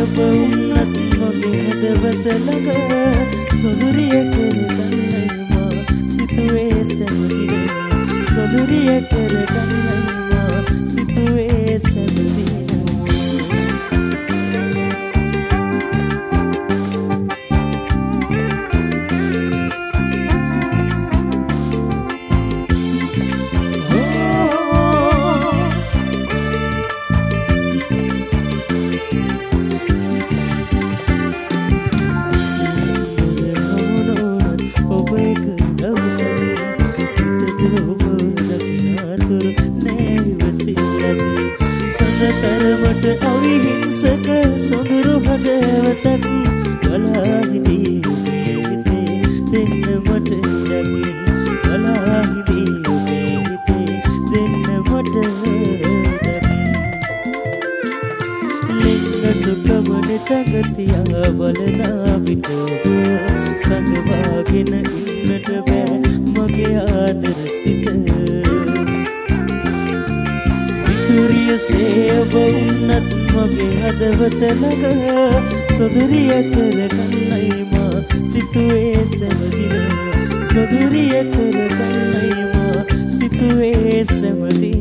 ඔබ වුණත් මගේ හදවත ළඟ සොඳුරිය කරගන්නයි මා සිතුවේ සැමදින සොඳුරිය කරගන්නයි මා සිතුවේ සැමදින තරමට අවිහිංසක සොඳුරු හදවතක් බලා හිඳී ඔබේ හිතේ දෙන්න මට ඉඩකින් බලා හිඳී ඔබේ හිතේ දෙන්න මට ඉඩකින් ලිංගතුකමන තගතියා බලනා විට ඔබ සංගවාගෙන ඉන්නට බෑ මගේ ආදර සිත විදුරියසේ ඔබ වුණත් මගේ හදවත ළඟ සොඳුරිය කරගන්නයි මා සිතුවේ සැමදින සොඳුරිය කරගන්නයි මා සිතුවේ සැමදින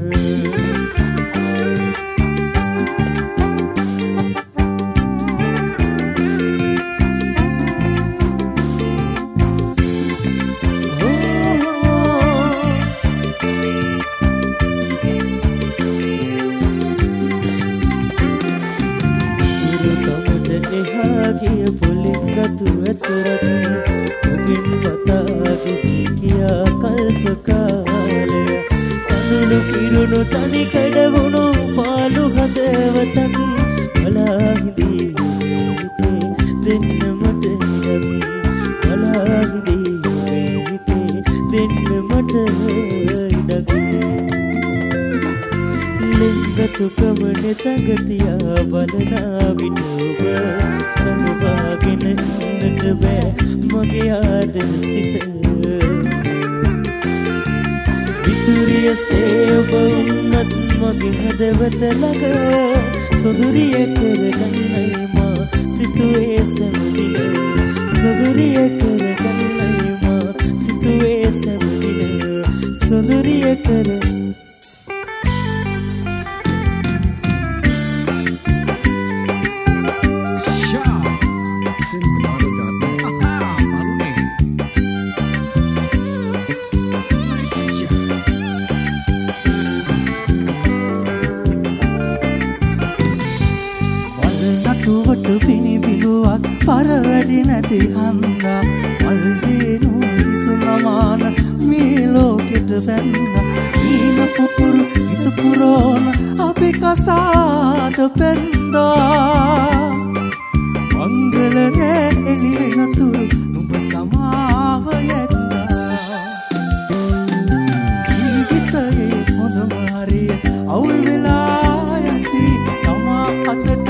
එහාගේ පොලෙන් ගතු ඇසුරක් ඔබෙන් වතාගෙහි කියා කල්ප කාලය කඳුළු කිරුණු තනි කඩවුණු පාළු හදවතක් බලා හිඳී ඔබේ හිතේ දෙන්න මට ඉඩකින් බලා හිඳී ඔබේ හිතේ දෙන්න මට ඉඩකින් ලිංගතුකමන තගතියා බලනා විට ඔබ සංගවාගෙන ඉන්නට බෑ මගේ ආදර සිත විදුරියසේ ඔබ වුණත් මගේ හදවත ළඟ සොඳුරිය කරගන්නයි මා සිතුවේ සැමදින සොඳුරිය කරගන්නයි මා සිතුවේ සැමදින සොඳුරිය කර නටුවට පිණි බිඳුවක් පරවැඩි නැති හන්දා මල්රේනු ඉසනමාන මේ ලෝකෙට වැන්දා ඊන පුපුරු හිත පුරෝන අපි කසාද පෙන්දා මංගල රෑ එළි වෙනතුරු නුඹ සමාව යැත්තා ජීවිතයේ හොඳම හරිය අවුල් වෙලා යති තමා අතට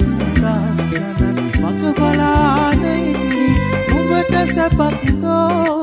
sepak